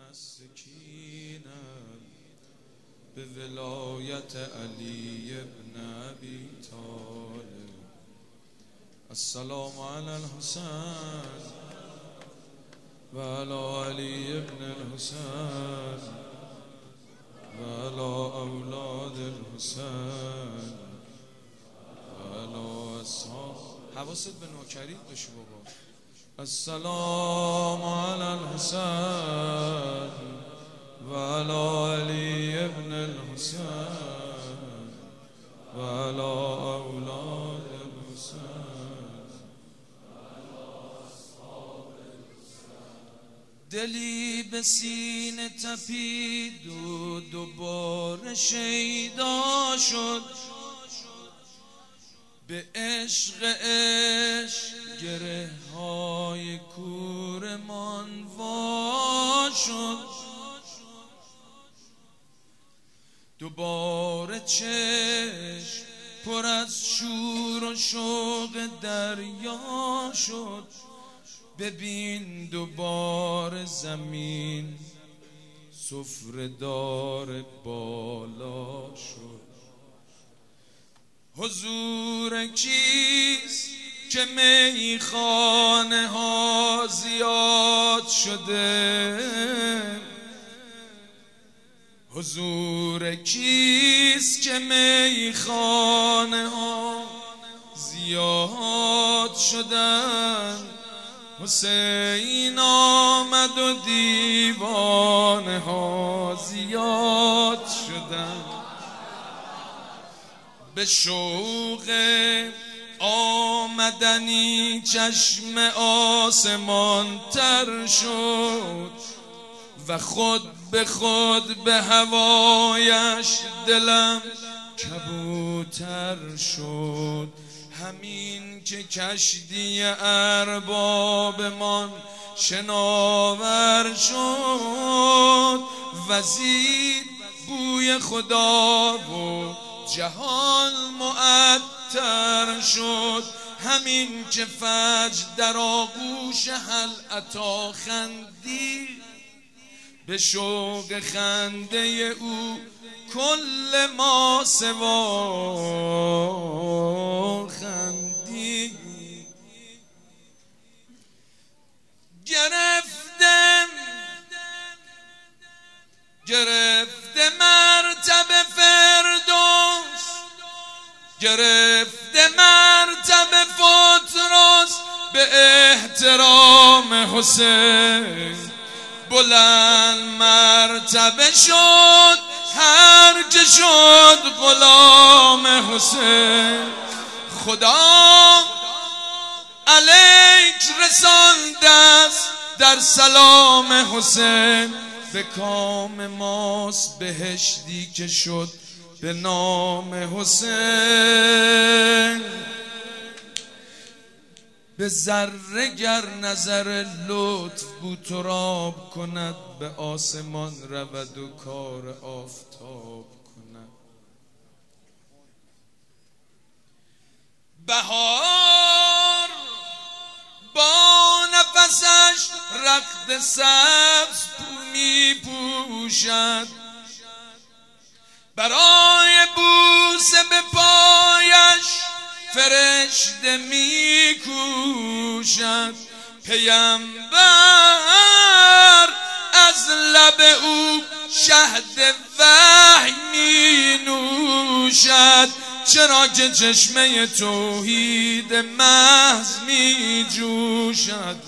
سکینه به ولایت علی ابن ابی طالب. السلام علی الحسین و علی علی ابن الحسین و علی اولاد الحسین و علی اصحاب. حواست به نوکریت بشه بابا. السلام علی الحسین و علی علی ابن الحسین و علی اولاد الحسین. دلی به سینه تپید و دوباره شیدا شد، به عشق گره های کورمان وا شد. دوباره چشم پر از شور و شوق دریا شد، ببین دوباره زمین سفره دار بالا شد. حضور کیست که میخانه ها زیاد شده؟ حضور کیست که میخانه ها زیاد شدن؟ حسین آمد و دیوانه ها زیاد شدن. به شوق آمدنی چشم آسمان تر شد و خود به هوایش دلم کبوتر شد. همین که کشتی اربابمان شناور شد، وزید بوی خدا و جهان معطر شد. همین که فجر در آغوش هل عطا خندید، به شوق خنده او کل ما سوا خندید. گرفته مرتبه فردوس، گرفته مرتبه فطرس، به احترام حسین بلند مرتبه شد هر که شد غلام حسین. خدا علیک رسانده است در سلام حسین، به کام ماست بهشتی که شد به نام حسین. به ذره گر نظر لطف بوتراب کند، به آسمان رود و کار آفتاب کند. بهار با نفسش رخت سبز می پوشد، برای بوسه به پایش فرشته می کوشد. پیامبر از لب او شهد وحی می نوشد، چرا که چشمه توحید محض می جوشد.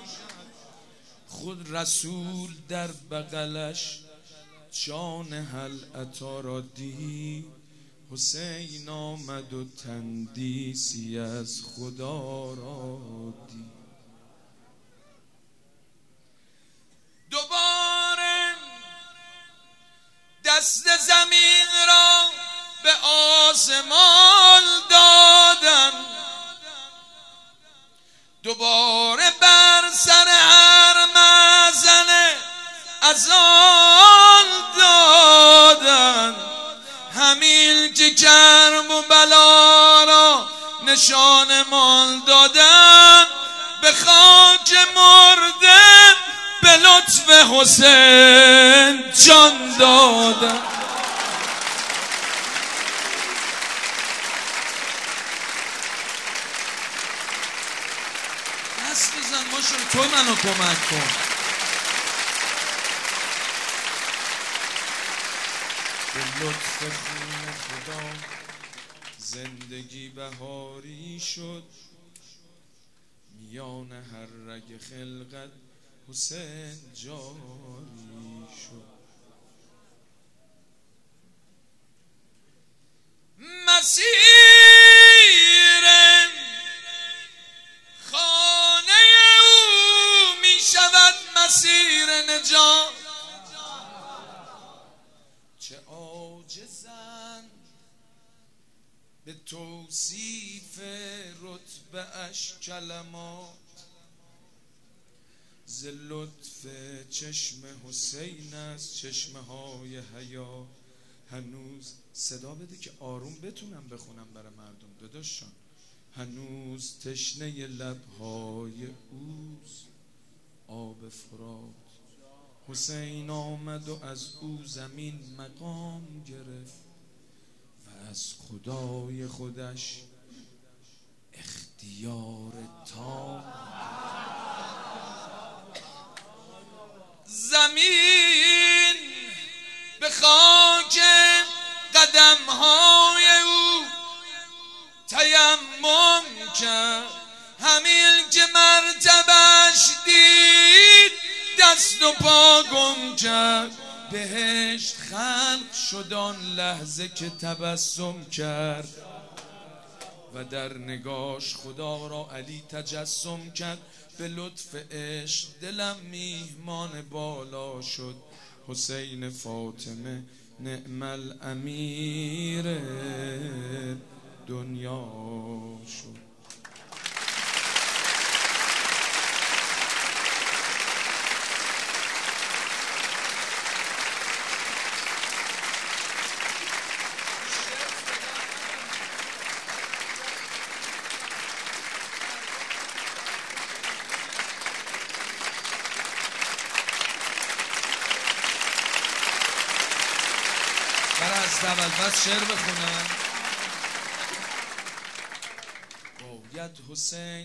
خود رسول در بغلش جان هل عطا را دید، حسین آمد و تندیسی از خدا را دید. دوباره دست زمین را به آسمان دادن، دوباره بر سر هر مزنه اذان دادن. همین که کرب و بلا را نشانمان دادن، به خاک مرده به لطف حسین جان دادم. دست بزن ماشاءالله، تو منو کمک کن. به لطف خون خدا زندگی بهاری شد، میان هر رگ خلقت حسین جاری شد. مسیر خانه او می شود مسیر نجات، چه عاجزند به توصیف رتبه اش کلمات، ز لطف چشم حسین است چشمه های حیا. هنوز صدا بده که آروم بتونم بخونم برای مردم داداشان. هنوز تشنه لبهای اوست آب فرات، حسین آمد و از او زمین مقام گرفت و از خدای خودش اختیار تام. زمین به خاک قدمهای او تیمم کرد، همین که مرتبش دید دست و پا گم کرد. بهشت خلق شد آن لحظه که تبسم کرد و در نگاش خدا را علی تجسم کرد. به لطف عشق دلم میهمان بالا شد، حسین فاطمه نعم الامیر دنیا شد. از اول پس شعر بخونم. باید حسین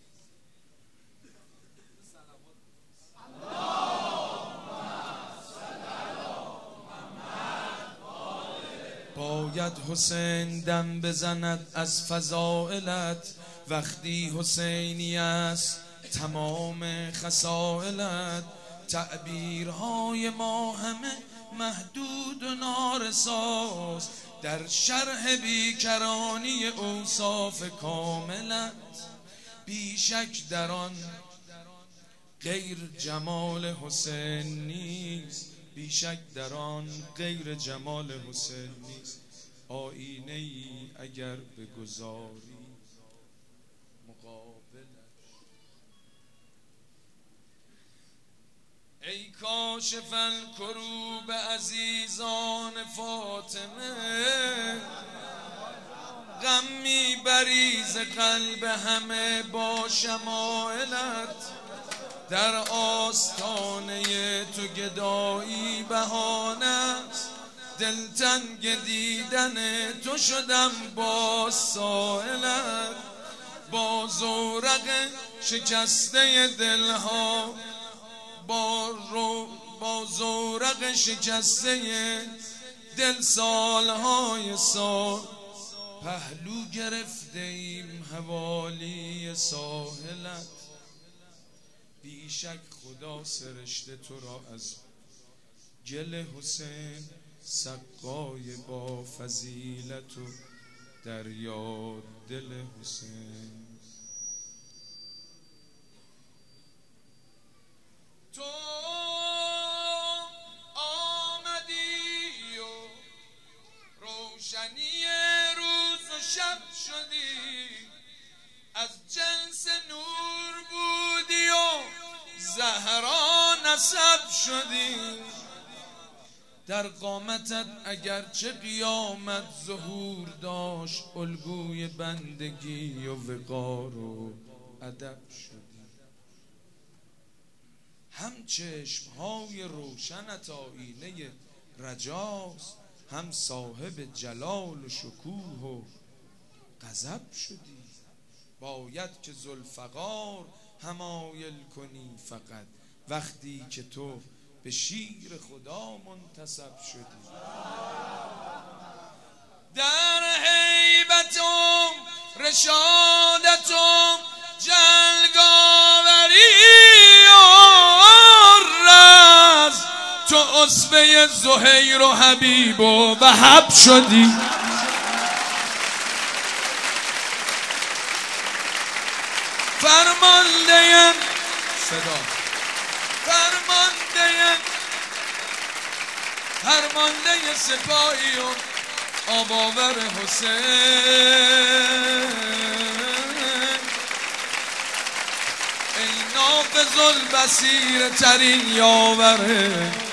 باید حسین دم بزند از فضائلت، وقتی حسینی است تمام خصائلت. تعبیرهای ما همه محدود و نارساست در شرح بیکرانی اوصاف کاملت. بیشک در آن غیر جمال حسین نیست، بیشک در آن غیر جمال حسین نیست. آینه ای اگر بگذاری مقابلش، ای کاشف الکروب عزیزان فاطمه، غم میبری ز قلب همه با شمایلت. در آستانه تو گدایی بهانه است، دلتنگ دیدن تو شدم با سائلت. با زورق شکسته دلها با زورق شکسته دل سالهای سال، پهلو گرفته ایم حوالی ساحلت. بیشک خدا سرشته تو را از گل حسین، سقای با فضیلت و دریا دل حسین. تو آمدی و روشنی روز و شب شدی، از جنس نور بودی و زهرا نسب شدی. در قامتت اگرچه قیامت ظهور داشت، الگوی بندگی و وقار و ادب شدی. هم هم چشمهای روشنت آینه رجاست، هم صاحب جلال و شکوه و غضب شدی. باید که ذوالفقار حمایل کنی فقط، وقتی که تو به شیر خدا منتسب شدی. در هیبت و رشادت و جلگاوری و رز، تو اسوه زهیر و حبیب و وهب شدی. فرمانده صدا، فرمانده سپاهی و آباور حسین، ای نافذ البصیر ترین یاور